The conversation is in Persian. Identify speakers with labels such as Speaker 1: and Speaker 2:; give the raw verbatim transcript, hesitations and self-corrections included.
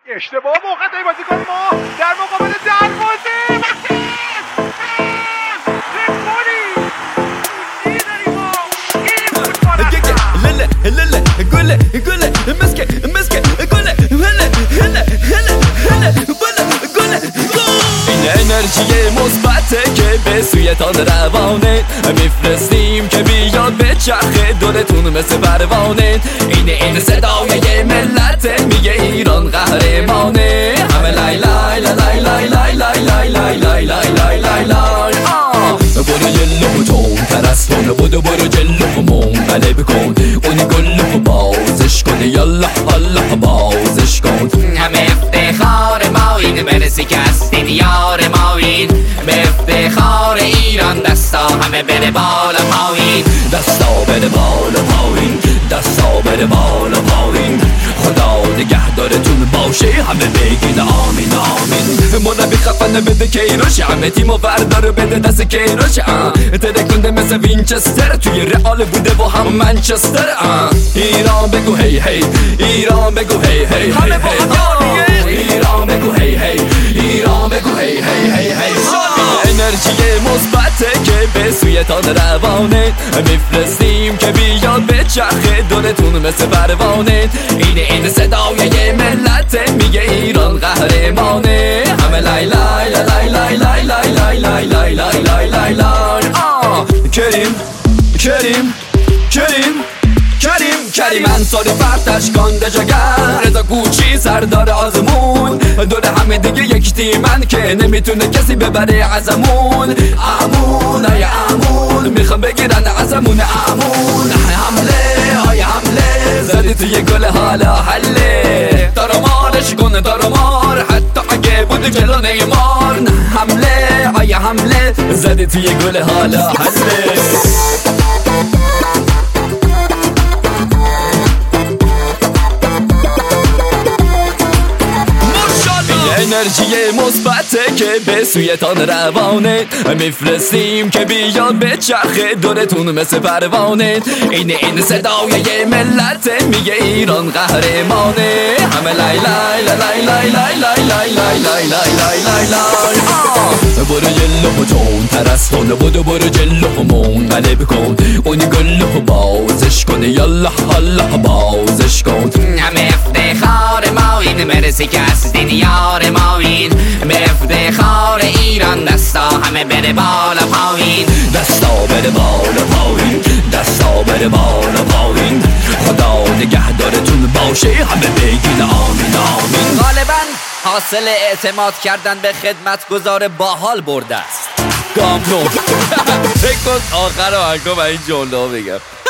Speaker 1: اشتباه موقع بازی کنیم ما در مقابل دروازه
Speaker 2: لله لله قله قله مسكه مسكه قله هلا هلا هلا هلا قله قله این انرژی مثبته که به سویتان روانه میفرستیم که بیاد به چرخه دورتون مثل پروانه. این این صدای ملت میگه ایران قهرمانه. همه لای لای لای لای لای لای لای لای لای لای لای لای لای برو جلو تون ترستون بودو برو جلو منقلب کن اون گلو بازش کن یالا الله بازش کن.
Speaker 3: همه افتخار ما این برسی که هستید یار ما این به افتخار ایران دستا همه بره بالا پایین
Speaker 2: دستا بره بالا پایین دستا بره بالا پایین خدا نگهدارتون باشه همه بگید آمین آمین. مربی خفن بده کیروش همه تیمو بردار بده دست کیروش ترکونده مثل وینچستر توی رئال بوده با هم منچستر. ایران بگو هی هی ایران بگو هی هی هی هی ایران بگو هی هی ایران بگو هی هی هی هی. انرژی مثبته که به سویتان روانه میفرستیم که بیاد به چرخه دورتون مثل پروانه. این این صدای ملت میگه ایران قهرمانه. همه لای لای لای لای لای لای لای لای لای لای لای لای لای کریم کریم کریم کریم کریم انصاری فرتش کانده جگر رضا کوچی سردار آزمون دور همه دیگه یک تیمن که نمیتونه کسی ببره ازمون. امون ای امون میخوام بگیرن ازمون امون. حمله های حمله زدی توی گل حالا حله دارمارش کنه دارمار حتی اگه بود جلو نیمار. حمله های حمله زدی توی گل حالا حله. انرژی مثبته که به سویتان روانه میفرستیم که بیاد به چرخه دورتون مثل پروانه. این این صدای ملت میگه ایران قهرمانه. همه لای لای لای لای لای لای لای لای لای لای لای لای لای برو جلو تون ترستون بودو برو جلو منقلب کن اون گلو بازش کن یالا الله بازش کن.
Speaker 3: همه افتخار ما این مرسی که هستید یار ما این به افتخار ایران دستا همه بره بالا پایین
Speaker 2: دستا بره بالا پایین دستا بره بالا پایین خدا نگهدارتون باشه همه بگین آمین آمین.
Speaker 3: غالبا حاصل اعتماد کردن به خدمتگزار باحال برده است.
Speaker 2: گام کن فکر کن آخر آهنگا و این جمله ها بگم